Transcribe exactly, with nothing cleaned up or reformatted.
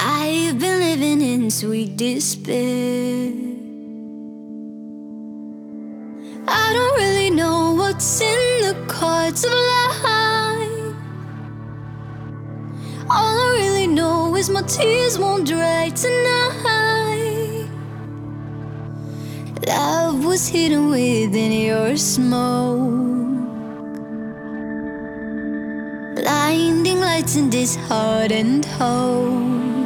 I've been living in sweet despair. I don't really know what's in the cards of life. All I really know is my tears won't dry tonight. Love was hidden within your smoke, blinding lights in this hardened hope.